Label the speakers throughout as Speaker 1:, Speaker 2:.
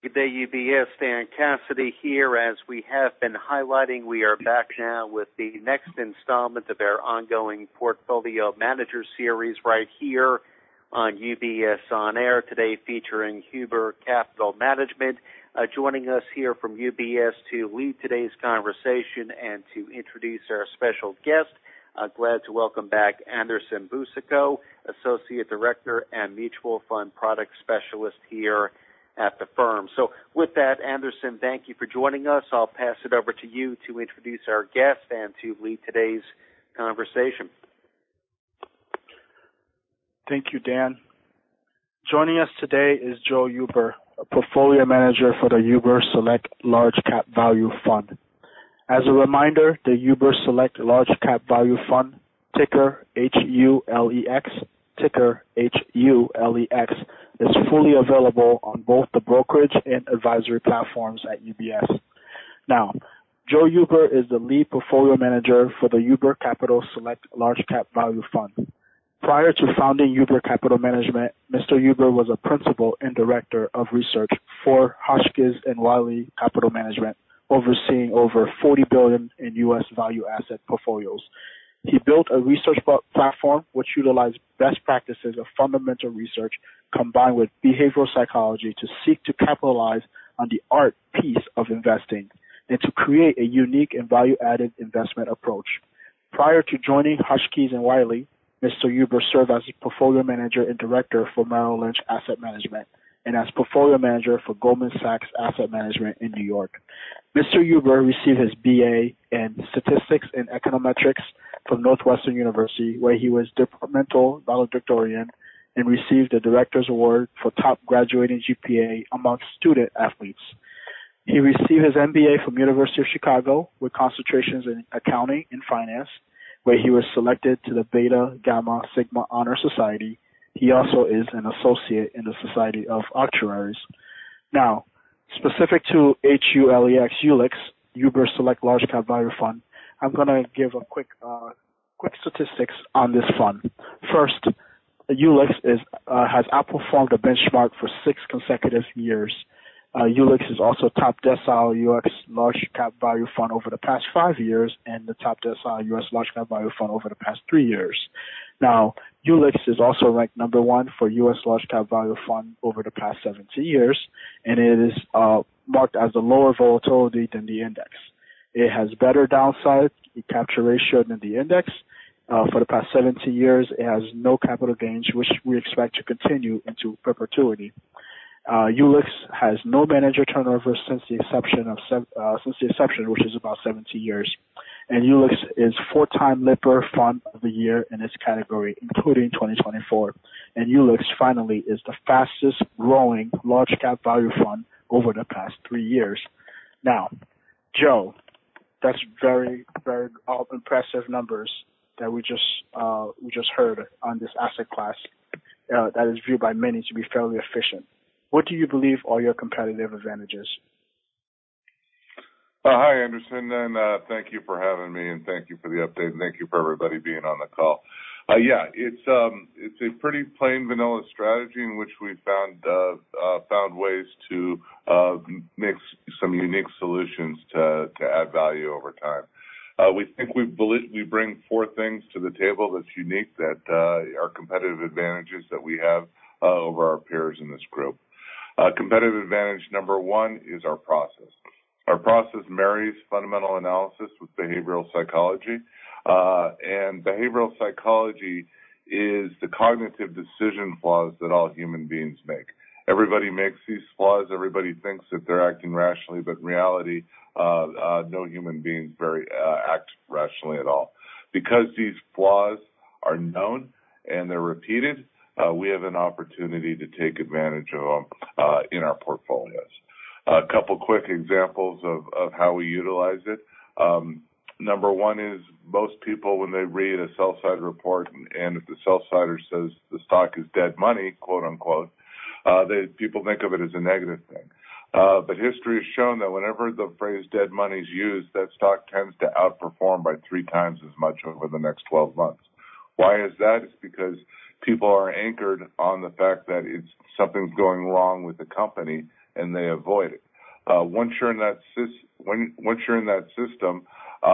Speaker 1: Good day, UBS. Dan Cassidy here. As we have been highlighting, we are back now with the next installment of our ongoing Portfolio Manager series right here on UBS On Air, today featuring Huber Capital Management. Joining us here from UBS to lead today's conversation and to introduce our special guest, glad to welcome back Anderson Boucicaut, Associate Director and Mutual Fund Product Specialist here at the firm. So with that, Anderson, thank you for joining us. I'll pass it over to you to introduce our guest and to lead today's conversation.
Speaker 2: Thank you, Dan. Joining us today is Joe Huber, a portfolio manager for the Huber Select Large Cap Value Fund. As a reminder, the Huber Select Large Cap Value Fund, ticker HULEX, ticker HULEX, is fully available on both the brokerage and advisory platforms at UBS. Now, Joe Huber is the lead portfolio manager for the Huber Capital Select Large Cap Value Fund. Prior to founding Huber Capital Management, Mr. Huber was a principal and director of research for Hotchkiss & Wiley Capital Management, overseeing over $40 billion in U.S. value asset portfolios. He built a research platform which utilized best practices of fundamental research combined with behavioral psychology to seek to capitalize on the art piece of investing and to create a unique and value-added investment approach. Prior to joining Hotchkiss & Wiley, Mr. Huber served as portfolio manager and director for Merrill Lynch Asset Management and as portfolio manager for Goldman Sachs Asset Management in New York. Mr. Huber received his BA in Statistics and Econometrics from Northwestern University, where he was departmental valedictorian and received the Director's Award for top graduating GPA amongst student athletes. He received his MBA from University of Chicago with concentrations in accounting and finance, where he was selected to the Beta Gamma Sigma Honor Society. He also is an associate in the Society of Actuaries. Now, specific to HULEX, Huber Select Large Cap Value Fund, I'm going to give a quick statistics on this fund. First, ULEX has outperformed the benchmark for 6 consecutive years. ULEX is also top decile U.S. large cap value fund over the past 5 years and the top decile U.S. large cap value fund over the past 3 years. Now, ULEX is also ranked number 1 for U.S. large cap value fund over the past 17 years, and it is marked as a lower volatility than the index. It has better downside capture ratio than the index. For the past 17 years, it has no capital gains, which we expect to continue into perpetuity. ULEX has no manager turnover since the inception, which is about 17 years. And ULEX is 4-time Lipper Fund of the Year in its category, including 2024. And ULEX finally is the fastest growing large cap value fund over the past 3 years. Now, Joe, that's very, very impressive numbers that we just heard on this asset class that is viewed by many to be fairly efficient. What do you believe are your competitive advantages?
Speaker 3: Hi, Anderson, and thank you for having me, and thank you for the update, and thank you for everybody being on the call. It's a pretty plain vanilla strategy in which we found ways to make some unique solutions to add value over time. We think we bring 4 things to the table that's unique, that are competitive advantages that we have over our peers in this group. Competitive advantage number 1 is our process. Our process marries fundamental analysis with behavioral psychology, and behavioral psychology is the cognitive decision flaws that all human beings make. Everybody makes these flaws. Everybody thinks that they're acting rationally, but in reality, no human beings act rationally at all. Because these flaws are known and they're repeated, we have an opportunity to take advantage of them in our portfolios. A couple quick examples of how we utilize it. Number 1 is most people, when they read a sell-side report, and if the sell-sider says the stock is dead money, quote unquote, people think of it as a negative thing. But history has shown that whenever the phrase dead money is used, that stock tends to outperform by 3 times as much over the next 12 months. Why is that? It's because people are anchored on the fact that something's going wrong with the company, and they avoid it. Once you're in that system,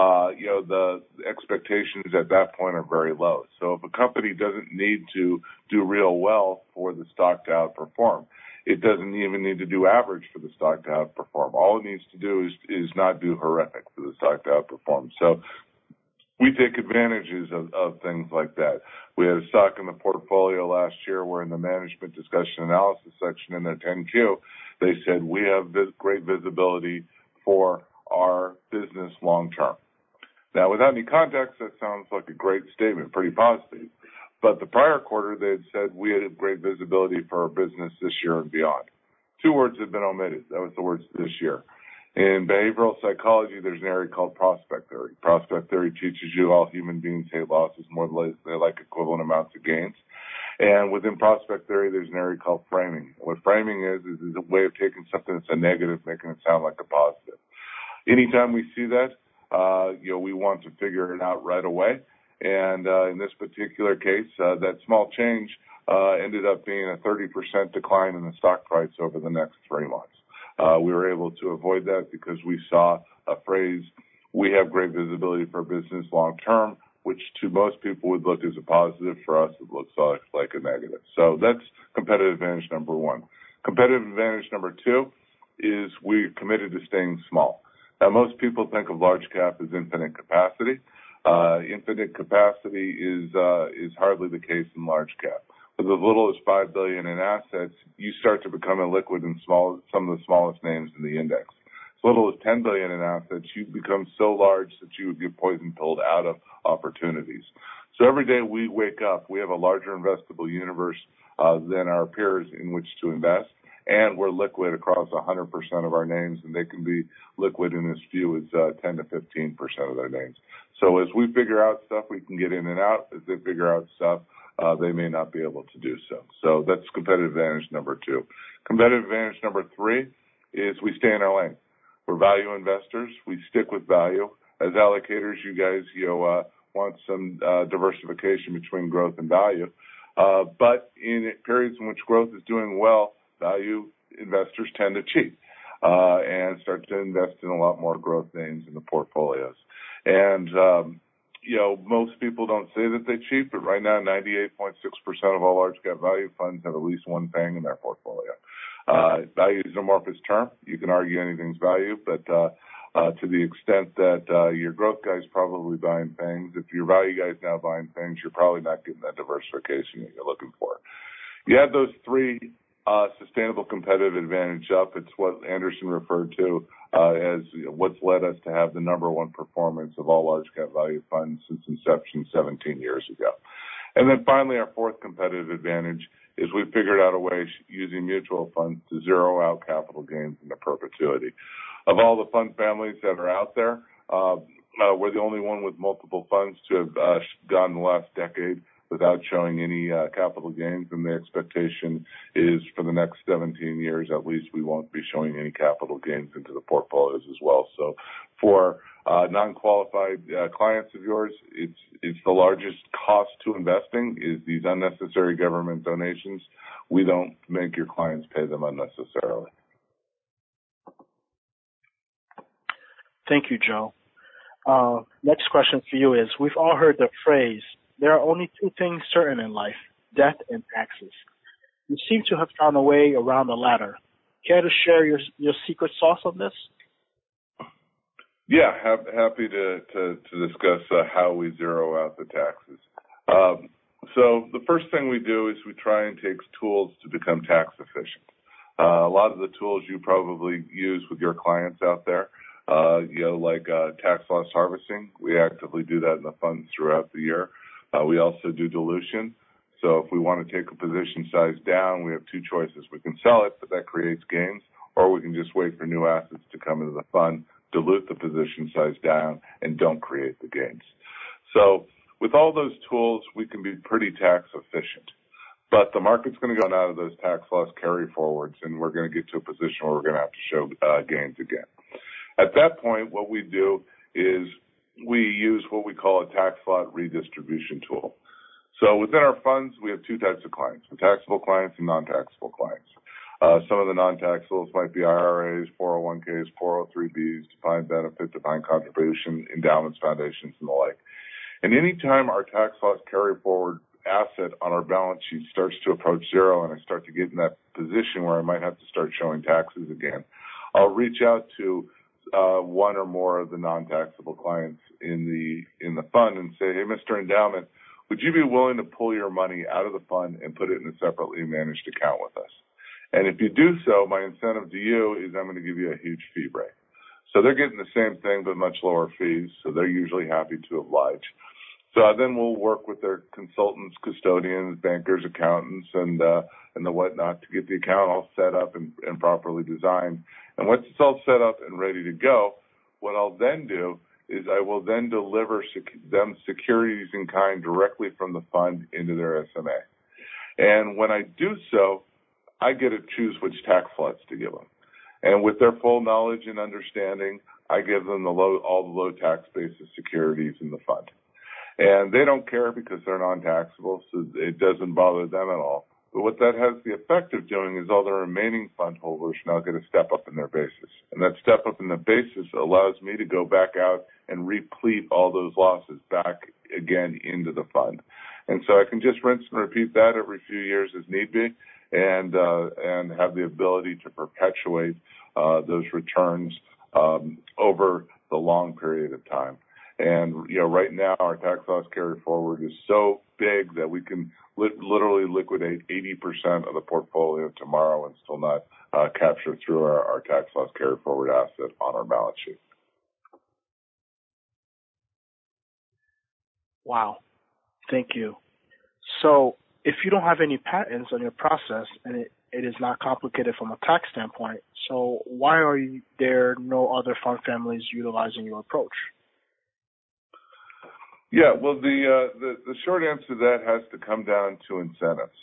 Speaker 3: the expectations at that point are very low. So if a company doesn't need to do real well for the stock to outperform, it doesn't even need to do average for the stock to outperform. All it needs to do is not do horrific for the stock to outperform. So we take advantages of things like that. We had a stock in the portfolio last year where in the management discussion analysis section in their 10Q, they said we have great visibility for our business long term. Now, without any context, that sounds like a great statement, pretty positive. But the prior quarter, they had said we had great visibility for our business this year and beyond. Two words have been omitted. That was the words this year. In behavioral psychology, there's an area called prospect theory. Prospect theory teaches you all human beings hate losses more than they like equivalent amounts of gains. And within prospect theory, there's an area called framing. What framing is a way of taking something that's a negative, making it sound like a positive. Anytime we see that, we want to figure it out right away. And in this particular case, that small change ended up being a 30% decline in the stock price over the next 3 months. We were able to avoid that because we saw a phrase, we have great visibility for business long term, which to most people would look as a positive. For us, it looks like a negative. So that's competitive advantage number one. Competitive advantage number two is we're committed to staying small. Now, most people think of large cap as infinite capacity. Infinite capacity is hardly the case in large cap. With as little as $5 billion in assets, you start to become illiquid in some of the smallest names in the index. As little as $10 billion in assets, you become so large that you would get poison pilled out of opportunities. So every day we wake up, we have a larger investable universe than our peers in which to invest, and we're liquid across 100% of our names, and they can be liquid in as few as 10 to 15% of their names. So as we figure out stuff, we can get in and out. As they figure out stuff, they may not be able to do so. So that's competitive advantage number two. Competitive advantage number three is we stay in our lane. We're value investors. We stick with value. As allocators, you guys want some diversification between growth and value. But in periods in which growth is doing well, value investors tend to cheat and start to invest in a lot more growth names in the portfolios. And most people don't say that they cheat, but right now 98.6% of all large cap value funds have at least one FANG in their portfolio. Value is an amorphous term. You can argue anything's value, but to the extent that your growth guy's probably buying FANGs, if your value guy's now buying FANGs, you're probably not getting that diversification that you're looking for. You add those three sustainable competitive advantage up. It's what Anderson referred to as what's led us to have the number one performance of all large cap value funds since inception 17 years ago. And then finally, our fourth competitive advantage is we figured out a way using mutual funds to zero out capital gains into perpetuity. Of all the fund families that are out there, we're the only one with multiple funds to have gone the last decade without showing any capital gains, and the expectation is for the next 17 years at least we won't be showing any capital gains into the portfolios as well. So for non-qualified clients of yours, it's the largest cost to investing is these unnecessary government donations. We don't make your clients pay them unnecessarily.
Speaker 2: Thank you, Joe. Next question for you is, we've all heard the phrase, there are only two things certain in life, death and taxes. You seem to have found a way around the latter. Care to share your secret sauce on this?
Speaker 3: Yeah, happy to discuss how we zero out the taxes. So the first thing we do is we try and take tools to become tax efficient. A lot of the tools you probably use with your clients out there, like tax loss harvesting. We actively do that in the funds throughout the year. We also do dilution. So if we want to take a position size down, we have two choices. We can sell it, but that creates gains, or we can just wait for new assets to come into the fund, dilute the position size down, and don't create the gains. So with all those tools, we can be pretty tax efficient. But the market's going to go out of those tax loss carry forwards, and we're going to get to a position where we're going to have to show gains again. At that point, what we do is we use what we call a tax lot redistribution tool. So within our funds, we have two types of clients, the taxable clients and non-taxable clients. Some of the non-taxables might be IRAs, 401ks, 403bs, defined benefit, defined contribution, endowments, foundations, and the like. And any time our tax loss carry forward asset on our balance sheet starts to approach zero and I start to get in that position where I might have to start showing taxes again, I'll reach out to one or more of the non-taxable clients in the fund and say, hey, Mr. Endowment, would you be willing to pull your money out of the fund and put it in a separately managed account with us? And if you do so, my incentive to you is I'm going to give you a huge fee break. So they're getting the same thing but much lower fees, so they're usually happy to oblige. So then we'll work with their consultants, custodians, bankers, accountants, and the whatnot to get the account all set up and properly designed. And once it's all set up and ready to go, what I'll then do is I will then deliver them securities in kind directly from the fund into their SMA. And when I do so, I get to choose which tax slots to give them. And with their full knowledge and understanding, I give them all the low tax basis securities in the fund. And they don't care because they're non-taxable, so it doesn't bother them at all. But what that has the effect of doing is all the remaining fund holders now get a step up in their basis. And that step up in the basis allows me to go back out and replete all those losses back again into the fund. And so I can just rinse and repeat that every few years as need be and have the ability to perpetuate those returns over the long period of time. And, right now our tax loss carry forward is so big that we can literally liquidate 80% of the portfolio tomorrow and still not capture through our tax loss carry forward asset on our balance sheet.
Speaker 2: Wow. Thank you. So if you don't have any patents on your process and it is not complicated from a tax standpoint, so why are there no other fund families utilizing your approach?
Speaker 3: Yeah, well, the short answer to that has to come down to incentives.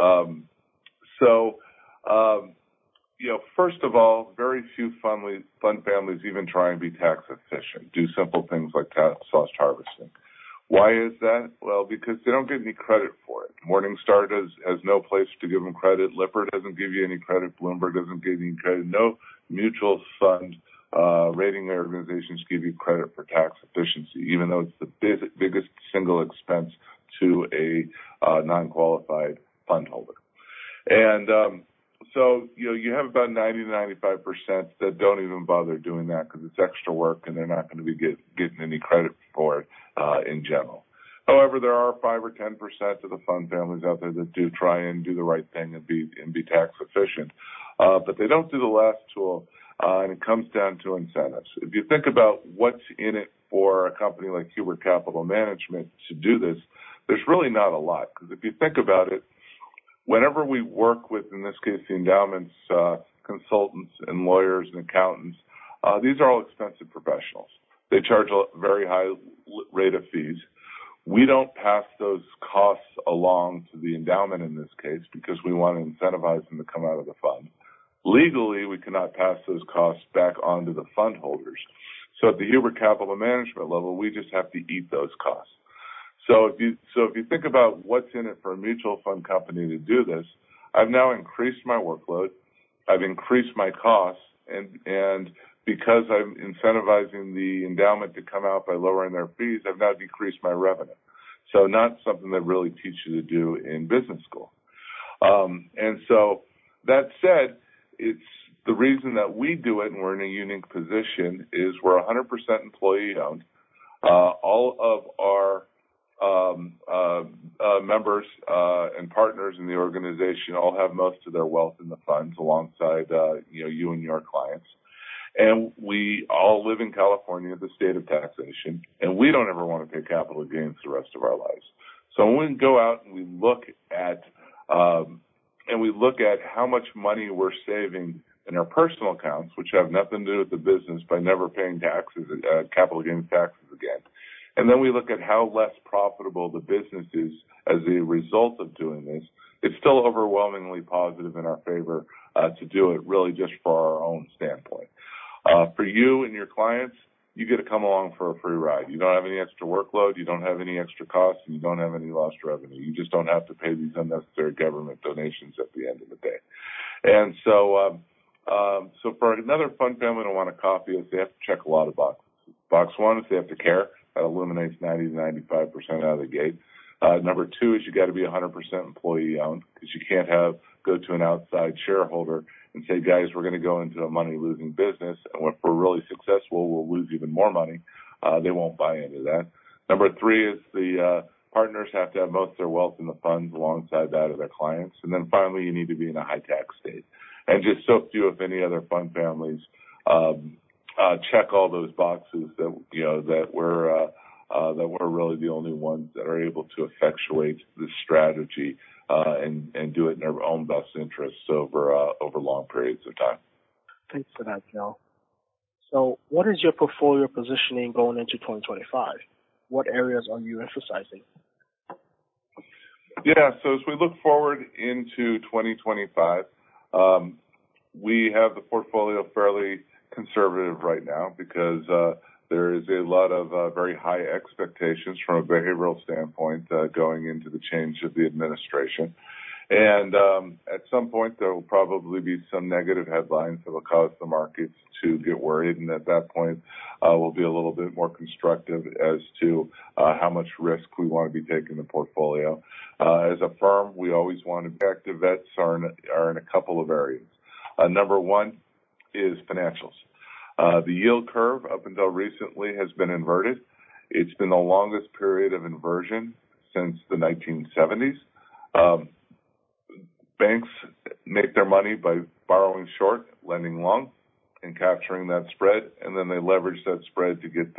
Speaker 3: First of all, very few fund families even try and be tax efficient, do simple things like tax loss harvesting. Why is that? Well, because they don't get any credit for it. Morningstar has no place to give them credit. Lipper doesn't give you any credit. Bloomberg doesn't give you any credit. No mutual fund rating organizations give you credit for tax efficiency, even though it's the biggest single expense to a non-qualified fund holder. And so you have about 90 to 95% that don't even bother doing that because it's extra work and they're not going to be getting any credit for it in general. However, there are 5 or 10% of the fund families out there that do try and do the right thing and be tax efficient, but they don't do the last tool. And it comes down to incentives. If you think about what's in it for a company like Hubert Capital Management to do this, there's really not a lot. Because if you think about it, whenever we work with, in this case, the endowments, consultants and lawyers and accountants, these are all expensive professionals. They charge a very high rate of fees. We don't pass those costs along to the endowment in this case because we want to incentivize them to come out of the fund. Legally, we cannot pass those costs back onto the fund holders. So at the Hubert Capital Management level, we just have to eat those costs. So if you think about what's in it for a mutual fund company to do this, I've now increased my workload, I've increased my costs, and because I'm incentivizing the endowment to come out by lowering their fees, I've now decreased my revenue. So not something that really teach you to do in business school. And so that said, it's the reason that we do it, and we're in a unique position, is we're 100% employee-owned. All of our members and partners in the organization all have most of their wealth in the funds alongside you and your clients. And we all live in California, the state of taxation, and we don't ever want to pay capital gains the rest of our lives. So when we go out and we look at how much money we're saving in our personal accounts, which have nothing to do with the business, by never paying taxes, capital gains taxes again. And then we look at how less profitable the business is as a result of doing this. It's still overwhelmingly positive in our favor to do it, really just for our own standpoint. For you and your clients, you get to come along for a free ride. You don't have any extra workload, you don't have any extra costs, and you don't have any lost revenue. You just don't have to pay these unnecessary government donations at the end of the day. And so for another fund family to want to copy us, they have to check a lot of boxes. Box one is they have to care. That eliminates 90 to 95% out of the gate. Number two is you got to be 100% employee owned, because you can't go to an outside shareholder and say, guys, we're going to go into a money losing business, and if we're really successful, we'll lose even more money. They won't buy into that. Number three is the partners have to have most of their wealth in the funds alongside that of their clients. And then finally, you need to be in a high tax state. And just so few, if any, other fund families check all those boxes that we're really the only ones that are able to effectuate this strategy and do it in their own best interests over long periods of time.
Speaker 2: Thanks for that, Joe. So what is your portfolio positioning going into 2025? What areas are you emphasizing?
Speaker 3: Yeah, so as we look forward into 2025, we have the portfolio fairly conservative right now because there is a lot of very high expectations from a behavioral standpoint going into the change of the administration. And at some point, there will probably be some negative headlines that will cause the markets to get worried. And at that point, we'll be a little bit more constructive as to how much risk we want to be taking in the portfolio. As a firm, we always want to be active bets are in a couple of areas. Number one is financials. The yield curve up until recently has been inverted. It's been the longest period of inversion since the 1970s. Banks make their money by borrowing short, lending long, and capturing that spread, and then they leverage that spread to get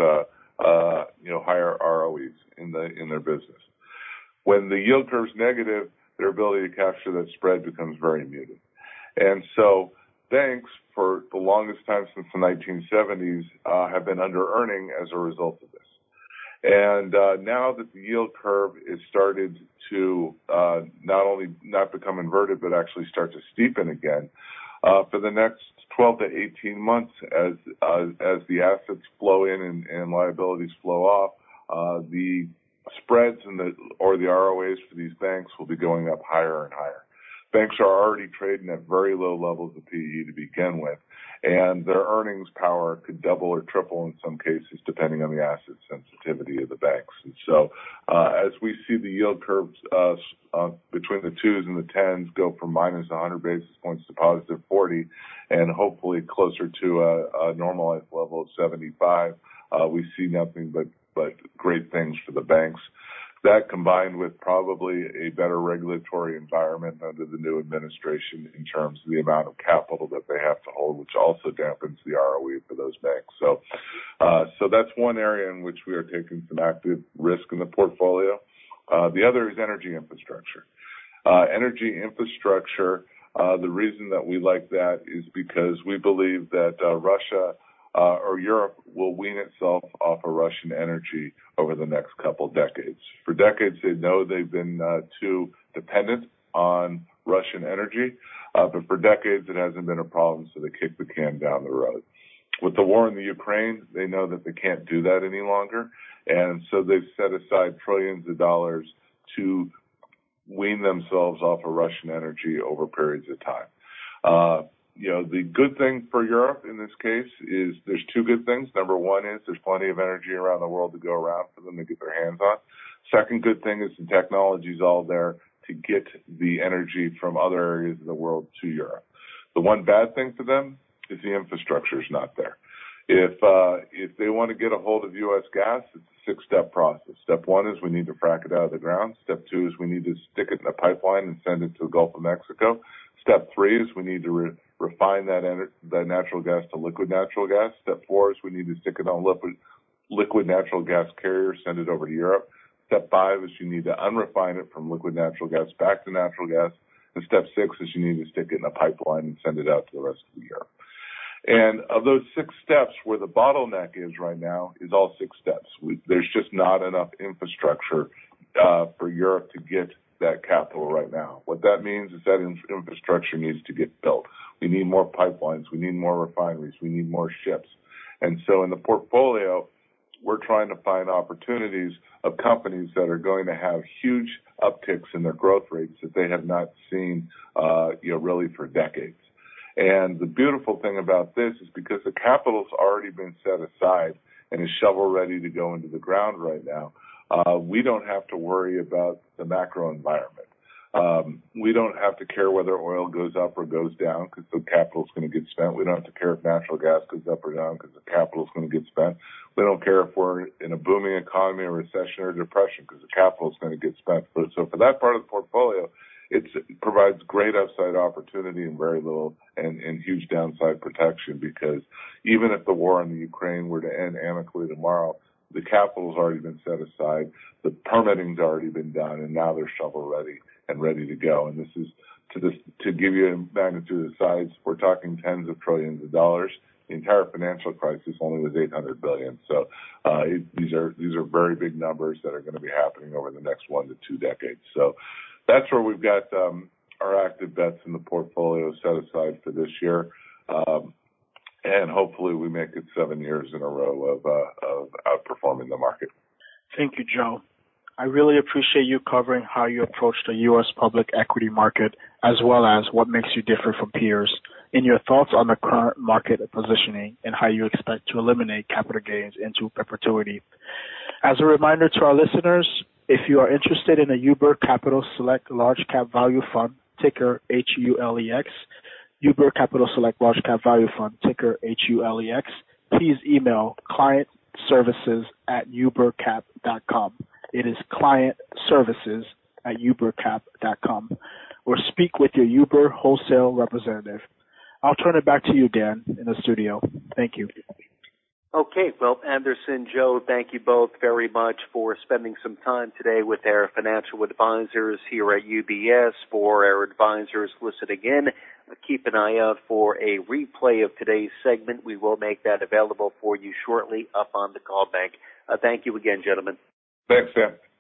Speaker 3: higher ROEs in their business. When the yield curve's negative, their ability to capture that spread becomes very muted. And so banks, for the longest time since the 1970s, have been under-earning as a result of this. And now that the yield curve is started to not only not become inverted, but actually start to steepen again, for the next 12 to 18 months, as the assets flow in and liabilities flow off, the spreads or the ROAs for these banks will be going up higher and higher. Banks are already trading at very low levels of PE to begin with, and their earnings power could double or triple in some cases, depending on the asset sensitivity of the banks. And so as we see the yield curves between the 2s and the 10s go from minus 100 basis points to positive 40, and hopefully closer to a normalized level of 75, we see nothing but great things for the banks. That, combined with probably a better regulatory environment under the new administration in terms of the amount of capital that they have to hold, which also dampens the ROE for those banks. So that's one area in which we are taking some active risk in the portfolio. The other is energy infrastructure. Energy infrastructure, the reason that we like that is because we believe that Russia or Europe will wean itself off of Russian energy over the next couple decades. For decades, they know they've been too dependent on Russian energy, but for decades it hasn't been a problem, so they kick the can down the road. With the war in the Ukraine, they know that they can't do that any longer, and so they've set aside trillions of dollars to wean themselves off of Russian energy over periods of time. The good thing for Europe in this case is there's two good things. Number one is there's plenty of energy around the world to go around for them to get their hands on. Second good thing is the technology's all there to get the energy from other areas of the world to Europe. The one bad thing for them is the infrastructure's not there. If they want to get a hold of U.S. gas, it's a 6-step process. Step one is we need to frack it out of the ground. Step two is we need to stick it in a pipeline and send it to the Gulf of Mexico. Step three is we need to refine that natural gas to liquid natural gas. Step four is we need to stick it on liquid natural gas carrier, send it over to Europe. Step five is you need to unrefine it from liquid natural gas back to natural gas. And step six is you need to stick it in a pipeline and send it out to the rest of Europe. And of those 6 steps, where the bottleneck is right now is all 6 steps. There's just not enough infrastructure for Europe to get that capital right now. What that means is that infrastructure needs to get built. We need more pipelines. We need more refineries. We need more ships. And so in the portfolio, we're trying to find opportunities of companies that are going to have huge upticks in their growth rates that they have not seen, really for decades. And the beautiful thing about this is because the capital's already been set aside and is shovel ready to go into the ground right now, we don't have to worry about the macro environment. We don't have to care whether oil goes up or goes down because the capital is going to get spent. We don't have to care if natural gas goes up or down because the capital is going to get spent. We don't care if we're in a booming economy or recession or depression because the capital is going to get spent. So for that part of the portfolio, it provides great upside opportunity and very little and huge downside protection because even if the war in the Ukraine were to end amicably tomorrow, the capital's already been set aside, the permitting's already been done, and now they're shovel ready and ready to go. And this is to give you a magnitude of size, we're talking tens of trillions of dollars. The entire financial crisis only was $800 billion. So these are very big numbers that are going to be happening over the next 1 to 2 decades. So that's where we've got our active bets in the portfolio set aside for this year. And hopefully we make it 7 years in a row of outperforming the market.
Speaker 2: Thank you, Joe. I really appreciate you covering how you approach the U.S. public equity market, as well as what makes you different from peers, and your thoughts on the current market positioning and how you expect to eliminate capital gains into perpetuity. As a reminder to our listeners, if you are interested in a Huber Capital Select Large Cap Value Fund, ticker HULEX, Huber Capital Select Large Cap Value Fund, ticker HULEX, please email clientservices@hubercap.com. It is clientservices@hubercap.com, or speak with your Huber wholesale representative. I'll turn it back to you, Dan, in the studio. Thank you.
Speaker 1: Okay, well, Anderson, Joe, thank you both very much for spending some time today with our financial advisors here at UBS. For our advisors listening in, keep an eye out for a replay of today's segment. We will make that available for you shortly up on the call bank. Thank you again, gentlemen.
Speaker 3: Thanks, Sam.